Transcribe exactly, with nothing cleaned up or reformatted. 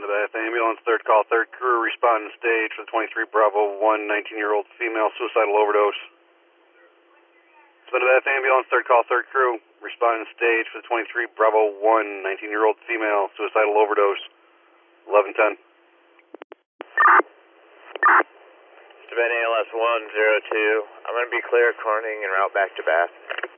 Send a Bath ambulance, third call, third crew, respond to stage for the twenty-three Bravo one, nineteen-year-old female, suicidal overdose. Send a Bath ambulance, third call, third crew, respond to stage for the twenty-three Bravo one, nineteen-year-old female, suicidal overdose. eleven ten. Savannah A L S one zero two. I'm going to be clear corning and route back to Bath.